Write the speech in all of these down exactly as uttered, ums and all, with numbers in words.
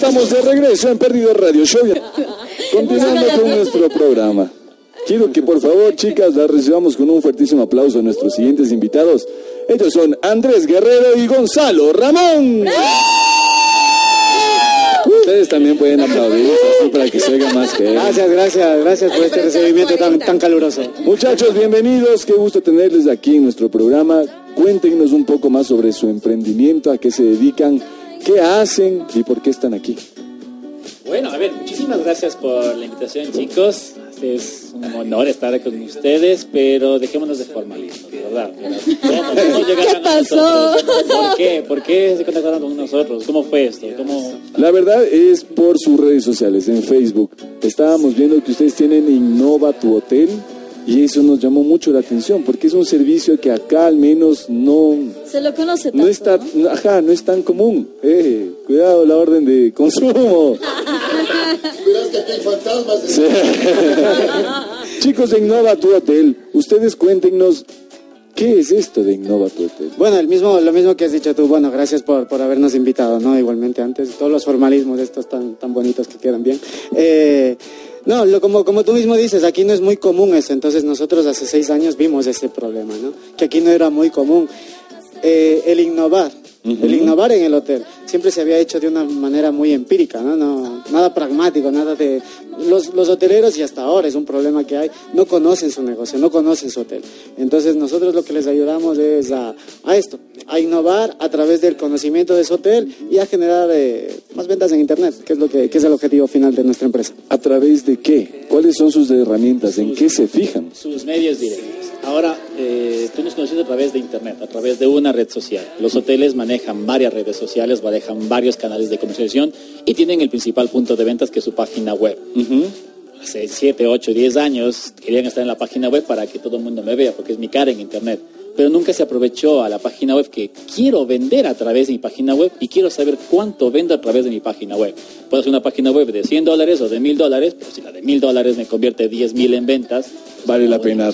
estamos de regreso en Perdido Radio Show. Continuando con nuestro programa. Quiero que por favor, chicas, las recibamos con un fuertísimo aplauso a nuestros siguientes invitados. Ellos son Andrés Guerrero y Gonzalo Ramón. Ustedes también pueden aplaudir así para que se oiga más que él. Gracias, gracias, gracias por este recibimiento tan, tan caluroso. Muchachos, bienvenidos, qué gusto tenerles aquí en nuestro programa. Cuéntenos un poco más sobre su emprendimiento, a qué se dedican, qué hacen y por qué están aquí. Bueno, a ver, muchísimas gracias por la invitación, chicos. Es un honor estar con ustedes, pero dejémonos de formalismo, de verdad. ¿Cómo ¿Qué pasó? ¿Por qué? ¿Por qué se contactaron con nosotros? ¿Cómo fue esto? ¿Cómo... La verdad es por sus redes sociales, en Facebook. Estábamos viendo que ustedes tienen Innova tu Hotel y eso nos llamó mucho la atención porque es un servicio que acá al menos no... Se lo conoce tanto, no está, ¿no? Ajá, no es tan común. Eh, cuidado la orden de consumo. Cuidado que aquí hay fantasmas. Sí. Chicos de Innova tu Hotel, ustedes cuéntenos qué es esto de Innova tu Hotel. Bueno, el mismo, lo mismo que has dicho tú, bueno, gracias por, por habernos invitado, ¿no? Igualmente antes, todos los formalismos estos tan, tan bonitos que quedan bien. Eh, no, lo, como, como tú mismo dices, aquí no es muy común eso, entonces nosotros hace seis años vimos ese problema, ¿no? Que aquí no era muy común. Eh, el innovar, uh-huh. el innovar en el hotel siempre se había hecho de una manera muy empírica, ¿no? No, nada pragmático, nada de... Los, los hoteleros, y hasta ahora es un problema que hay, no conocen su negocio, no conocen su hotel. Entonces nosotros lo que les ayudamos es a, a esto, a innovar a través del conocimiento de su hotel y a generar eh, más ventas en internet, que es, lo que, que es el objetivo final de nuestra empresa. ¿A través de qué? ¿Cuáles son sus herramientas? ¿En sus, qué se fijan? Sus medios directos. Ahora, eh, tú nos conoces a través de internet, a través de una red social. Los hoteles manejan varias redes sociales, manejan varios canales de comercialización y tienen el principal punto de ventas que es su página web. Uh-huh. Hace siete, ocho, diez años querían estar en la página web para que todo el mundo me vea, porque es mi cara en internet. Pero nunca se aprovechó a la página web que quiero vender a través de mi página web y quiero saber cuánto vendo a través de mi página web. Puedo hacer una página web de cien dólares o de mil dólares, pero si la de mil dólares me convierte diez mil en ventas, vale la pena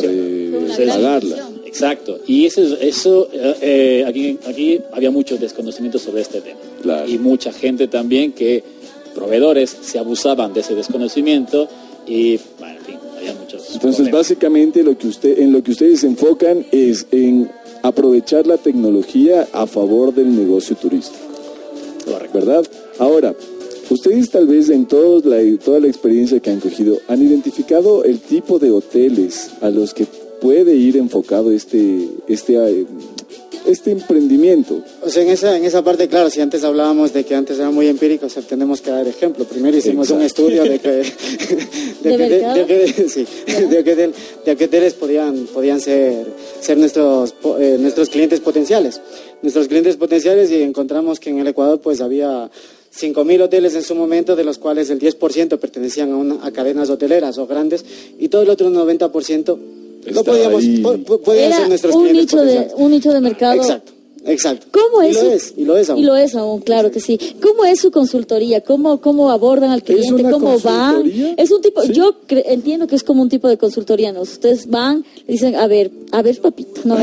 pagarla. Exacto. Y eso, eso eh, aquí, aquí había mucho desconocimiento sobre este tema. Claro. Y mucha gente también que proveedores se abusaban de ese desconocimiento y, bueno, en fin, había muchos Entonces, problemas. básicamente, lo que usted, en lo que ustedes se enfocan es en aprovechar la tecnología a favor del negocio turístico. Correcto. ¿Verdad? Ahora, ustedes tal vez en todos la, toda la experiencia que han cogido, ¿han identificado el tipo de hoteles a los que puede ir enfocado este, este, este emprendimiento? O sea, en esa, en esa parte, claro, si antes hablábamos de que antes era muy empírico, o sea, tenemos que dar ejemplo. Primero hicimos Exacto. un estudio de que de, ¿De, de, de, de, de, sí, de, que, de, de que hoteles podían, podían ser, ser nuestros, eh, nuestros clientes potenciales. Nuestros clientes potenciales y encontramos que en el Ecuador pues había cinco mil hoteles en su momento, de los cuales el diez por ciento pertenecían a, una, a cadenas hoteleras o grandes y todo el otro noventa por ciento no podíamos, po, podían Era ser nuestros un clientes nicho de un nicho de mercado. Exacto, exacto. ¿Cómo es? Y lo es, y lo es aún. Y lo es aún, claro que sí. ¿Cómo es su consultoría? ¿Cómo, cómo abordan al cliente? ¿Es una ¿Cómo van? Es un tipo, ¿Sí? yo cre, entiendo que es como un tipo de consultoría, ¿no? Ustedes van, le dicen, a ver, a ver, papito. No,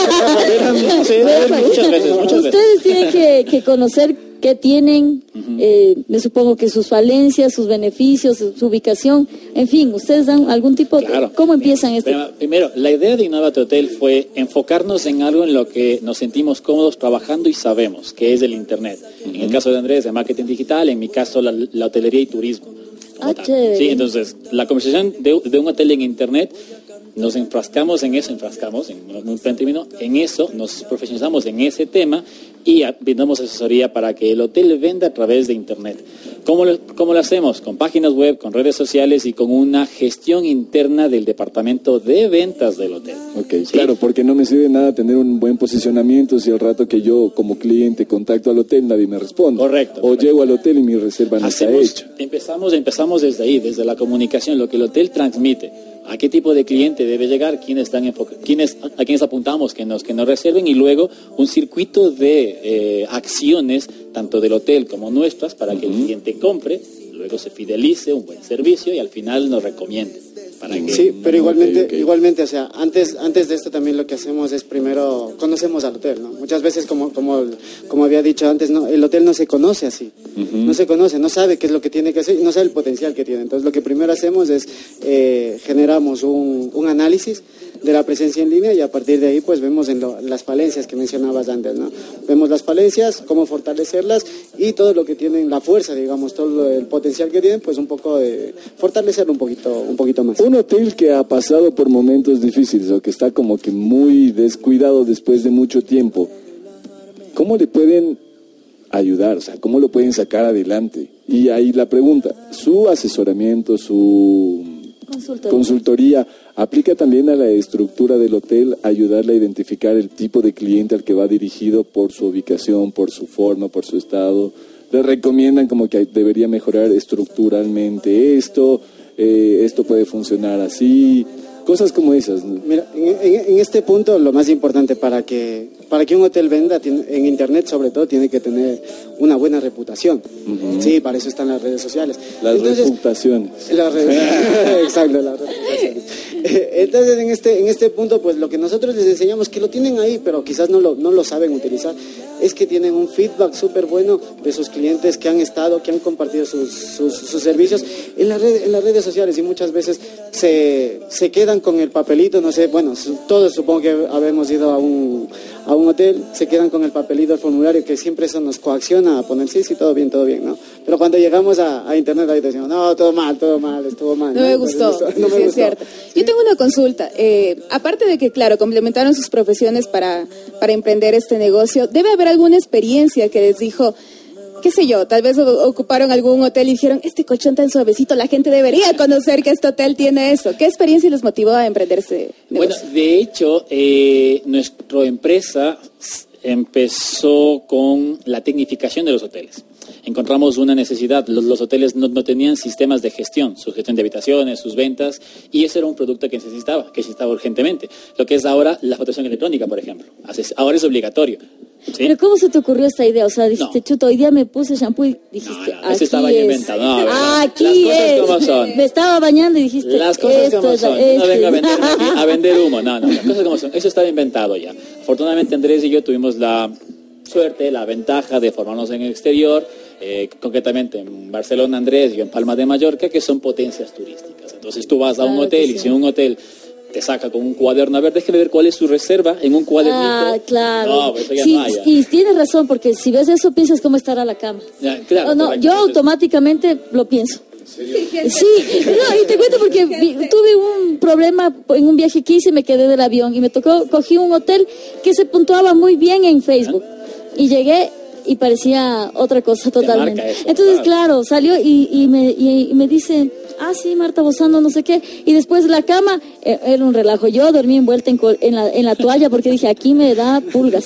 ustedes tienen que, que conocer qué tienen, uh-huh. eh, me supongo que sus falencias, sus beneficios, su, su ubicación, en fin, ustedes dan algún tipo de... Claro. ¿Cómo empiezan este? Primero, la idea de Innova tu Hotel fue enfocarnos en algo en lo que nos sentimos cómodos trabajando y sabemos, que es el Internet. Uh-huh. En el caso de Andrés, de marketing digital, en mi caso, la, la hotelería y turismo. Ah, chévere. Sí, entonces, la conversación de, de un hotel en Internet, nos enfrascamos en eso, enfrascamos, en un buen término, en eso, nos profesionalizamos en ese tema y brindamos asesoría para que el hotel venda a través de Internet. ¿Cómo lo, cómo lo hacemos? Con páginas web, con redes sociales y con una gestión interna del departamento de ventas del hotel. Ok, ¿sí? Claro, porque no me sirve nada tener un buen posicionamiento si al rato que yo como cliente contacto al hotel nadie me responde. Correcto. O correcto. llego al hotel y mi reserva no Hacemos, está hecha. Empezamos, empezamos desde ahí, desde la comunicación, lo que el hotel transmite. ¿A qué tipo de cliente debe llegar? ¿Quiénes están enfoc- quiénes, ¿A quiénes apuntamos que nos, que nos reserven? Y luego un circuito de eh, acciones, tanto del hotel como nuestras, para que uh-huh. el cliente compre, luego se fidelice, un buen servicio y al final nos recomiende. Para que... Sí, pero igualmente, Ok, ok. igualmente, o sea, antes, antes de esto también lo que hacemos es primero conocemos al hotel, ¿no? Muchas veces, como, como, como había dicho antes, no, el hotel no se conoce así, no se conoce, no sabe qué es lo que tiene que hacer, no sabe el potencial que tiene. Entonces, lo que primero hacemos es eh, generamos un, un análisis de la presencia en línea y a partir de ahí pues vemos en lo, las falencias que mencionabas antes, ¿no? Vemos las falencias, cómo fortalecerlas y todo lo que tienen, la fuerza, digamos, todo lo- el potencial que tienen, pues un poco de fortalecerlo un poquito, un poquito más. Un hotel que ha pasado por momentos difíciles o que está como que muy descuidado después de mucho tiempo, ¿cómo le pueden ayudar? O sea, ¿cómo lo pueden sacar adelante? Y ahí la pregunta, ¿su asesoramiento, su Consultoría. consultoría aplica también a la estructura del hotel, ayudarle a identificar el tipo de cliente al que va dirigido por su ubicación, por su forma, por su estado? ¿Le recomiendan como que debería mejorar estructuralmente esto? Eh, ¿Esto puede funcionar así? Cosas como esas, ¿no? Mira, en, en- en este punto lo más importante para que para que un hotel venda tiene- en internet sobre todo tiene que tener una buena reputación. Sí, para eso están las redes sociales. Las Entonces, reputaciones. las redes, exacto, las reputaciones. Eh, Entonces en este en este punto pues lo que nosotros les enseñamos que lo tienen ahí pero quizás no lo no lo saben utilizar es que tienen un feedback súper bueno de sus clientes que han estado, que han compartido sus, sus, sus servicios en, la red, en las redes sociales y muchas veces se, se quedan con el papelito, no sé, bueno, su- todos supongo que habemos ido a un, a un hotel, se quedan con el papelito, el formulario, que siempre eso nos coacciona a poner sí, sí, todo bien, todo bien, ¿no? Pero cuando llegamos a, a internet ahí decimos, no, todo mal, todo mal, estuvo mal. No me Entonces, gustó, esto- no me sí, es gustó. cierto. Yo tengo una consulta. Eh, aparte de que, claro, complementaron sus profesiones para, para emprender este negocio, debe haber alguna experiencia que les dijo, qué sé yo, tal vez o- ocuparon algún hotel y dijeron, este colchón tan suavecito, la gente debería conocer que este hotel tiene eso. ¿Qué experiencia les motivó a emprender este Bueno, negocio? de hecho, eh, nuestra empresa s- empezó con la tecnificación de los hoteles. Encontramos una necesidad, los, los hoteles no, no tenían sistemas de gestión, su gestión de habitaciones, sus ventas, y ese era un producto que se necesitaba, que se necesitaba urgentemente. Lo que es ahora la facturación electrónica, por ejemplo. Haces- Ahora es obligatorio. ¿sí? Pero ¿cómo se te ocurrió esta idea? O sea, dijiste, No. chuta, hoy día me puse shampoo y dijiste, No, no, ese aquí estaba ya es. inventado. No, a ver, Ah, las aquí cosas es. como son. Me estaba bañando y dijiste, Las cosas esto como es la- son. Yo no este. vengo a vender, aquí a vender humo. No, no, las cosas como son. Eso estaba inventado ya. Afortunadamente Andrés y yo tuvimos la suerte, la ventaja de formarnos en el exterior, eh, concretamente en Barcelona, Andrés, y yo en Palma de Mallorca, que son potencias turísticas. Entonces tú vas a un Claro que hotel sí. y si un hotel te saca con un cuaderno, a ver, déjeme ver cuál es su reserva en un cuadernito. Ah, claro. No, pues eso ya Sí, no hay. ya. y tienes razón, porque si ves eso, piensas cómo estará la cama. Ya, claro, Oh, no, correcto. yo Entonces, automáticamente lo pienso. Sí, no, y te cuento porque vi- tuve un problema en un viaje que hice, me quedé del avión y me tocó, cogí un hotel que se puntuaba muy bien en Facebook y llegué y parecía otra cosa totalmente. marca eso, Entonces, claro. claro, salió y, y, me, y, y me dice, ah, sí, Marta Bozano, no sé qué, y después la cama, eh, era un relajo, yo dormí envuelta en, col- en, la, en la toalla porque dije, aquí me da pulgas.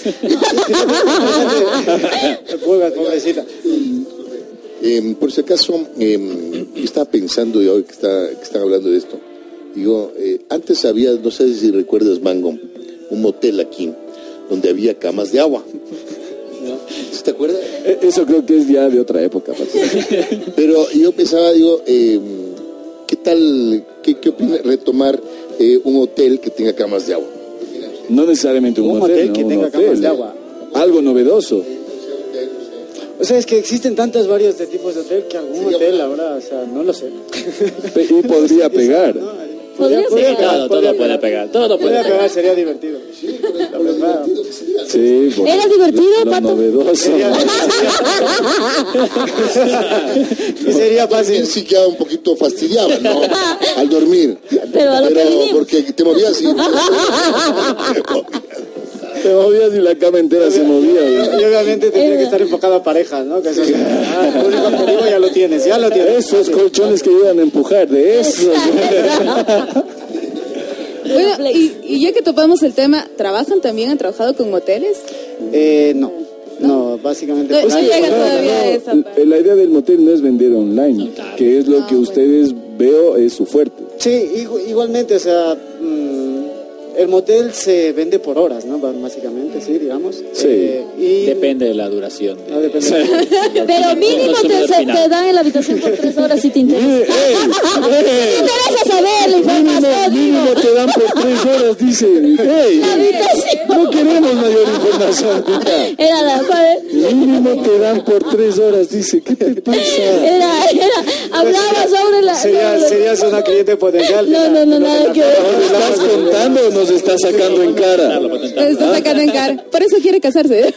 Pulgas, pobrecita. Eh, por si acaso, eh, estaba pensando, y ahora que, está, que están hablando de esto, digo, eh, antes había, no sé si recuerdas, Mango, un motel aquí, donde había camas de agua. ¿Sí te acuerdas? Eh, Eso creo que es ya de otra época, Patricio. Pero yo pensaba, digo, eh, ¿qué tal, qué, qué opina retomar eh, un hotel que tenga camas de agua? No necesariamente un, Un hotel, hotel ¿no? que Un tenga hotel, camas de ¿eh? agua. Algo novedoso. O sea, es que existen tantos varios de tipos de hotel que algún hotel ahora, o sea, no lo sé. Pe- Y podría pegar. Podría Sí, pegar. todo, todo puede pegar, todo puede Podría pegar. pegar, sería divertido. La verdad. Sí, por- ¿Era divertido, lo Pato? novedoso. Y sería fácil. También sí quedaba un poquito fastidiaba, ¿no? Al dormir. Pero a lo que vinimos. porque te movías y... Te movías y la cama entera se movía. Y obviamente tendría que estar enfocado a parejas, ¿no? Que eso, ah, el público objetivo ya lo tienes, ya lo tienes. Esos colchones que ayudan a empujar, de esos. Bueno, y, y ya que topamos el tema, ¿trabajan también? ¿Han trabajado con moteles? Eh, no, no, básicamente. No, pues, no sí, llega no, todavía no. a esa parte. La idea del motel no es vender online, claro. que es lo Ah, que bueno. ustedes veo es su fuerte. Sí, igu- igualmente, o sea, mm, el motel se vende por horas, ¿no? Básicamente, sí, digamos. Sí. Eh, y Depende de la duración. No, depende. Pero mínimo te, se- te dan en la habitación por tres horas si te interesa. ¡Eh, eh, ¿Te interesa saber la información? Mínimo Digo. te dan por tres horas, dice. ¡Ey! La habitación. No queremos mayor información, Cuca. Era la... Mínimo te dan por tres horas, dice. ¿Qué te pasa? Era, era, hablaba sobre la... Sería, sobre- serías una cliente potencial. No, no, no, nada que ver. ¿Nos estás contando o nos estás sacando en cara? Lo está sacando en cara. Por eso quiere casarse.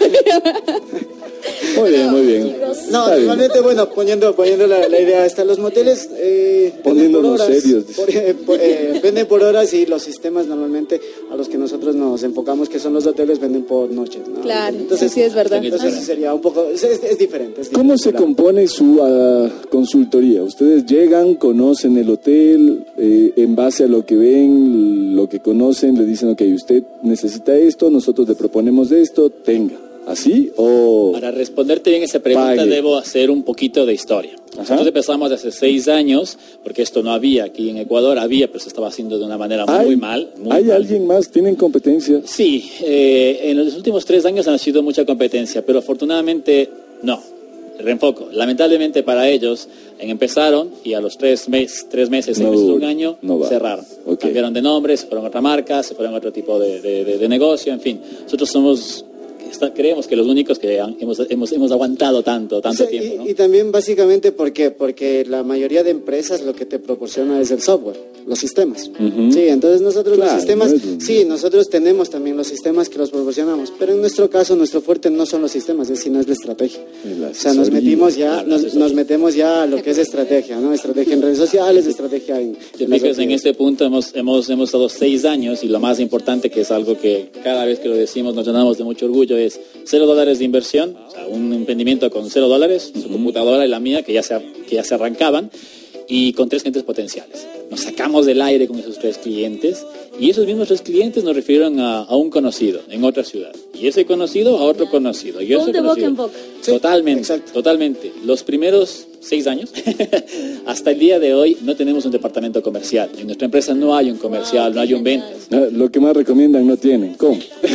Muy bien, muy bien. No, Está bien. normalmente, bueno, poniendo, poniendo la, la idea esta, los moteles eh, venden por Poniéndonos horas, serios. por- eh, por- eh, venden por horas y los sistemas normalmente a los que nosotros nos enfocamos, que son los hoteles, venden por noches, ¿no? Claro, entonces, sí, sí, es verdad. Entonces sí sería un poco, es, es- es diferente. es ¿Cómo diferente, se claro. compone su ah, consultoría? Ustedes llegan, conocen el hotel, eh, en base a lo que ven, lo que conocen, le dicen, ok, usted necesita esto, nosotros le proponemos esto, tenga. ¿Así o...? Para responderte bien esa pregunta Pague. debo hacer un poquito de historia. Nosotros empezamos hace seis años, porque esto no había aquí en Ecuador, había, pero se estaba haciendo de una manera muy ¿Hay, mal. Muy ¿hay mal. alguien más? ¿Tienen competencia? Sí, eh, en los últimos tres años ha sido mucha competencia, pero afortunadamente no. Reenfoco. Lamentablemente para ellos en- empezaron y a los tres, mes, tres meses, seis No meses, un dura, año, no va. cerraron. Ok. Cambiaron de nombre, se fueron a otra marca, se fueron a otro tipo de, de- de- de negocio, en fin. Nosotros somos, está- creemos que los únicos que han- hemos, hemos, hemos aguantado tanto, tanto O sea, tiempo. y, ¿no? y también básicamente ¿por qué? Porque la mayoría de empresas lo que te proporciona es el software, los sistemas. Ujú. Sí, entonces nosotros Claro, los sistemas, no es un- sí, nosotros tenemos también los sistemas que los proporcionamos, pero en nuestro caso nuestro fuerte no son los sistemas, es sino es la estrategia. La O sea, nos asesoría. metimos ya, Claro, la nos, asesoría. nos metemos ya a lo que es estrategia, ¿no? Estrategia en redes sociales, estrategia en... Te en las fijas, en actividades. este punto hemos, hemos, hemos estado seis años y lo más importante, que es algo que cada vez que lo decimos nos llenamos de mucho orgullo, es cero dólares de inversión, o sea, un emprendimiento con cero dólares, su computadora y la mía, que ya se, que ya se arrancaban, y con tres clientes potenciales. Nos sacamos del aire con esos tres clientes y esos mismos tres clientes nos refirieron a, a un conocido en otra ciudad. Y ese conocido a otro conocido. Y Todo ese de boca conocido. en boca. Sí, Totalmente, exacto. totalmente. Los primeros seis años, hasta el día de hoy, no tenemos un departamento comercial. En nuestra empresa no hay un comercial, no hay un ventas. Ah, lo que más recomiendan no tienen. ¿Cómo?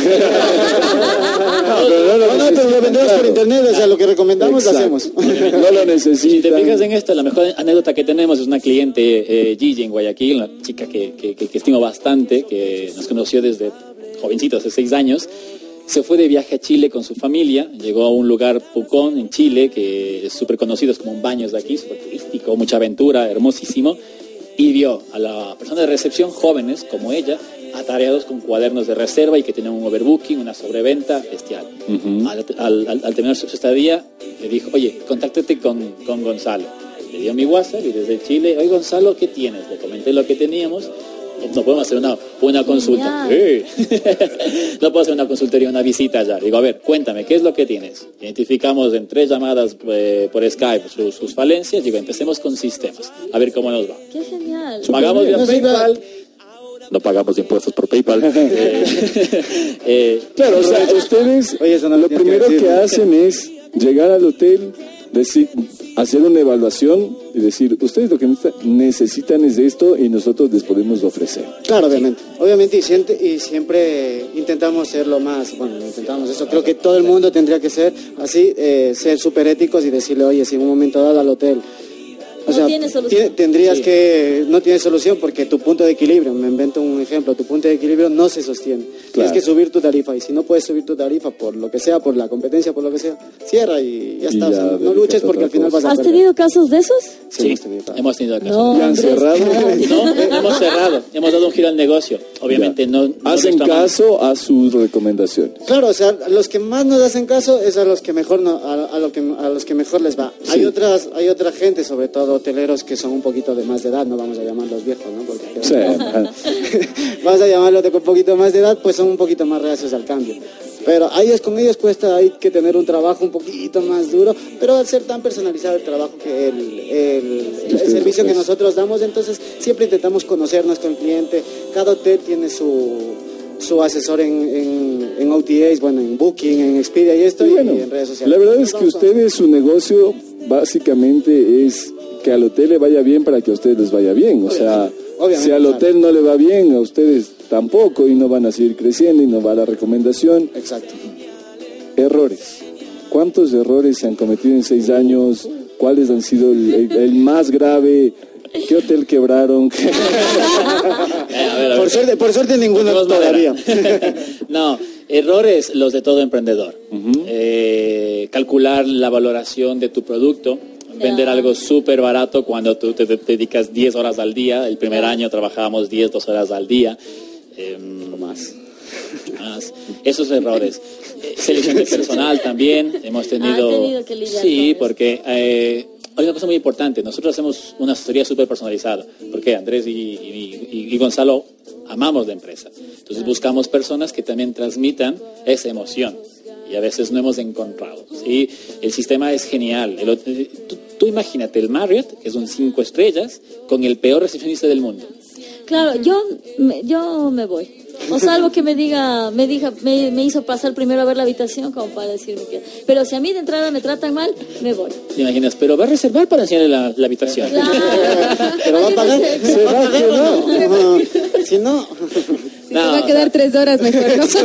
No, pero no lo No, no, pero lo vendemos por Claro. internet, o sea, lo que recomendamos lo Exacto. hacemos. No lo Si te necesitan. fijas en esto, la mejor anécdota que tenemos es una cliente, eh, Gigi, en Guayaquil, una chica que, que, que- que estimo bastante, que nos conoció desde jovencito, hace seis años. Se fue de viaje a Chile con su familia, llegó a un lugar, Pucón, en Chile, que es súper conocido, es como un baños de aquí, súper turístico, mucha aventura, hermosísimo, y vio a la persona de recepción, jóvenes como ella, atareados con cuadernos de reserva y que tenían un overbooking, una sobreventa bestial. al, al- al- al terminar su estadía, le dijo, oye, contáctate con, con Gonzalo. Le dio mi WhatsApp y desde Chile, oye Gonzalo, ¿qué tienes? Le comenté lo que teníamos. No podemos hacer una, una consulta. Sí. No puedo hacer una consultoría, una visita allá. Digo, a ver, cuéntame, ¿qué es lo que tienes? Identificamos en tres llamadas eh, por Skype sus, sus falencias. Digo, empecemos con sistemas. A ver cómo nos va. Qué genial. Pagamos vía No, sí, PayPal. No pagamos impuestos por PayPal. Eh, eh, Claro, o sea, ustedes Oye, eso no lo lo tienes que primero que, decir. hacen es llegar al hotel, decir, hacer una evaluación y decir, ustedes lo que necesita- necesitan es esto y nosotros les podemos ofrecer. Claro, obviamente. Obviamente y siempre, y siempre intentamos ser lo más, bueno, intentamos eso, creo que todo el mundo tendría que ser así, eh, ser súper éticos y decirle, oye, si en un momento dado al hotel... O No sea, tiene solución. tie- tendrías Sí. que, no tiene solución porque tu punto de equilibrio, me invento un ejemplo, tu punto de equilibrio no se sostiene. Tienes que subir tu tarifa y si no puedes subir tu tarifa por lo que sea, por la competencia, por lo que sea, cierra y ya Y está. O sea, ya no- no dedicas luches a porque otra al final cosa. vas a ¿Has perder. tenido casos de esos? Sí, Sí, hemos tenido casos. hemos tenido casos. No, ¿Y han Andrés, cerrado? No, no hemos cerrado, hemos dado un giro al negocio. Obviamente Ya. no, no Hacen nuestra- caso a sus recomendaciones. Claro, o sea, a los que más nos hacen caso es a los que mejor no, a, a lo que, a los que mejor les va. Sí. Hay otras, hay otra gente, sobre todo hoteleros que son un poquito de más de edad, no vamos a llamarlos viejos, ¿no? Porque Sí, ajá. vamos a llamarlos de un poquito más de edad, pues son un poquito más reacios al cambio. Pero a ellos, con ellos cuesta, hay que tener un trabajo un poquito más duro, pero al ser tan personalizado el trabajo que el, el, el ustedes servicio que ofrecen. nosotros damos, entonces siempre intentamos conocernos con el cliente. Cada hotel tiene su, su asesor en, en, en O T As, bueno, en Booking, en Expedia y esto, Y y, bueno, en redes sociales. la verdad es Nos que vamos a- ustedes, su negocio básicamente es que al hotel le vaya bien para que a ustedes les vaya bien. O sea, Obviamente, si al claro. hotel no le va bien, a ustedes tampoco, y no van a seguir creciendo y no va la recomendación. Exacto. Errores. ¿Cuántos errores se han cometido en seis años? ¿Cuáles han sido el, el, el más grave? ¿Qué hotel quebraron? A ver, a ver. Por suerte, por suerte ninguno Tenemos todavía. No, errores los de todo emprendedor. Uh-huh. Eh, calcular la valoración de tu producto, vender algo súper barato cuando tú te dedicas diez horas al día. El primer año trabajábamos diez, dos horas al día. Eh, o más. más. Esos errores. Eh, selección de personal también. Hemos tenido... Ah, he tenido que lidiar sí, con porque... Eh, hay una cosa muy importante, nosotros hacemos una asesoría súper personalizada, porque Andrés y, y, y, y Gonzalo amamos la empresa. Entonces buscamos personas que también transmitan esa emoción, y a veces no hemos encontrado, ¿sí? El sistema es genial. El, tú, tú imagínate el Marriott, que es un cinco estrellas, con el peor recepcionista del mundo. Claro, yo me, yo me voy. O salvo que me diga, me diga, me, me hizo pasar primero a ver la habitación como para decirme que... Pero si a mí de entrada me tratan mal, me voy. ¿Te imaginas? Pero va a reservar para enseñarle la, la habitación. Claro. Pero va a pagar. ¿Se va a pagar o no? Si no... Si no, se va a quedar tres horas mejor, ¿no?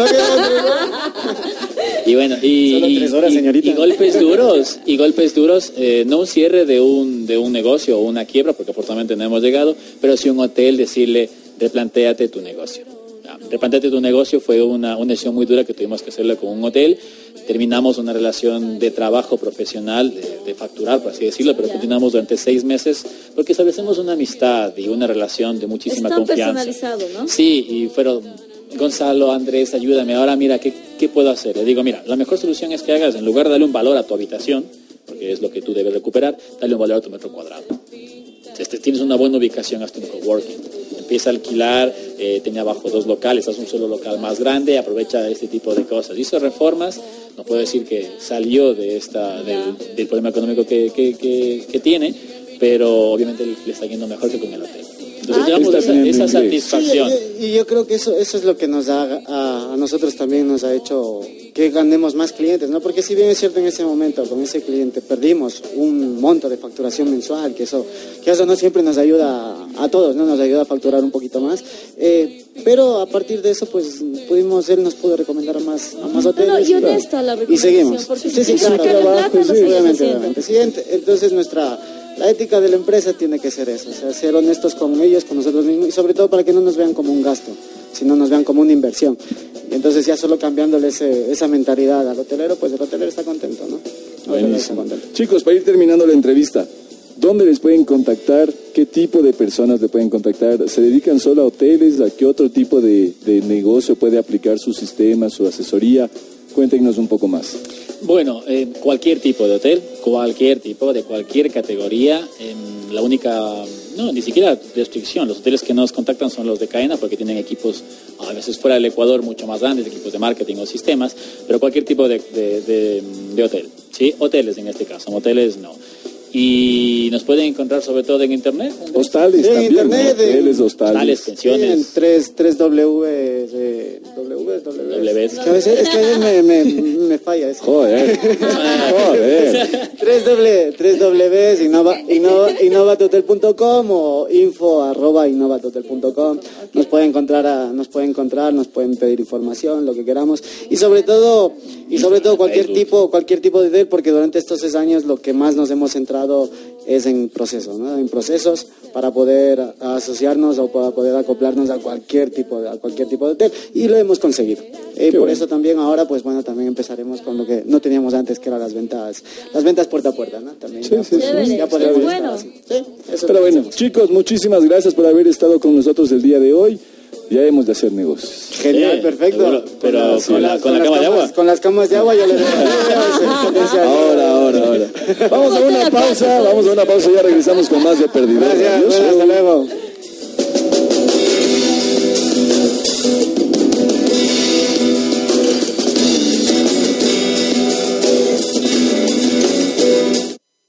Y bueno, y, Solo tres horas, y, señorita. y golpes duros, y golpes duros, eh, no un cierre de un, de un negocio o una quiebra, porque afortunadamente no hemos llegado, pero sí un hotel decirle, replantéate tu negocio. Ya, replantéate tu negocio fue una, una decisión muy dura que tuvimos que hacerla con un hotel. Terminamos una relación de trabajo profesional, de, de facturar, por así decirlo, pero continuamos durante seis meses porque establecemos una amistad y una relación de muchísima Es tan confianza. personalizado, ¿no? Sí, y fueron, Gonzalo, Andrés, ayúdame, ahora mira, ¿qué, qué puedo hacer? Le digo, mira, la mejor solución es que hagas, en lugar de darle un valor a tu habitación, porque es lo que tú debes recuperar, dale un valor a tu metro cuadrado. Este, tienes una buena ubicación, hasta un coworking. Empieza a alquilar, eh, tenía abajo dos locales, haz un solo local más grande, aprovecha este tipo de cosas. Hizo reformas, no puedo decir que salió de esta del, del problema económico que, que, que, que tiene, pero obviamente le está yendo mejor que con el hotel. Entonces Ah, llevamos esa, esa Sí, satisfacción. y, y yo creo que eso eso es lo que nos da a, a nosotros también nos ha hecho que ganemos más clientes, ¿no? Porque si bien es cierto en ese momento con ese cliente perdimos un monto de facturación mensual, que eso que eso no siempre nos ayuda a, a todos, no nos ayuda a facturar un poquito más, eh, pero a partir de eso pues pudimos él nos pudo recomendar a más a más hoteles. No, no, y y- honesta la y recomendación, seguimos. porque Sí, sí, si claro. te la plata, lo Sí, sigues obviamente, haciendo. obviamente. Sí, ent- entonces nuestra la ética de la empresa tiene que ser eso, o sea, ser honestos con ellos, con nosotros mismos y sobre todo para que no nos vean como un gasto, sino nos vean como una inversión. Y entonces ya solo cambiándole ese, esa mentalidad al hotelero, pues el hotelero está contento, ¿no? El hotelero está contento. Chicos, para ir terminando la entrevista, ¿dónde les pueden contactar? ¿Qué tipo de personas le pueden contactar? ¿Se dedican solo a hoteles? ¿A qué otro tipo de, de negocio puede aplicar su sistema, su asesoría? Cuéntenos un poco más. Bueno, eh, cualquier tipo de hotel, cualquier tipo, de cualquier categoría, eh, la única, no, ni siquiera restricción, los hoteles que nos contactan son los de cadena porque tienen equipos, a veces fuera del Ecuador, mucho más grandes, equipos de marketing o sistemas, pero cualquier tipo de, de, de, de hotel, ¿sí? Hoteles en este caso, moteles no. Y nos pueden encontrar sobre todo en internet. Hostales Sí, en también, internet, ¿no? Hoteles, en- hostales. Hostales, pensiones. En tres, tres W, eh, W, W, W. Es que a veces, es que a veces me, me, me falla eso. Joder, joder. tres W, tres W, innova, innova, innovatotel punto com o info arroba innovatotel punto com. Nos pueden encontrar, a, nos pueden encontrar, nos pueden pedir información, lo que queramos y sobre todo y sobre todo cualquier Facebook. tipo, cualquier tipo de hotel, porque durante estos seis años lo que más nos hemos centrado es en procesos, ¿no? En procesos para poder a- asociarnos o para poder acoplarnos a cualquier tipo de, a cualquier tipo de hotel y lo hemos conseguido. Eh, por bueno. eso también ahora pues bueno también empezaremos con lo que no teníamos antes que eran las ventas las ventas puerta a puerta, ¿no? También Sí, ya, sí, pues, sí. ya podemos Qué estar bueno. así. Sí, eso es Pero lo que bueno, hacemos. chicos, muchísimas gracias por haber estado con nosotros el día de hoy. Ya hemos de hacer negocios. Genial, Sí, perfecto. seguro. Pero con la- con la las cama de camas- agua. Con las camas de agua yo le doy ese potencial. Ahora, ahora, ahora. Vamos a una pausa, vamos a una pausa y ya regresamos con más de Perdidores. Gracias, Radio bueno, Show. hasta luego.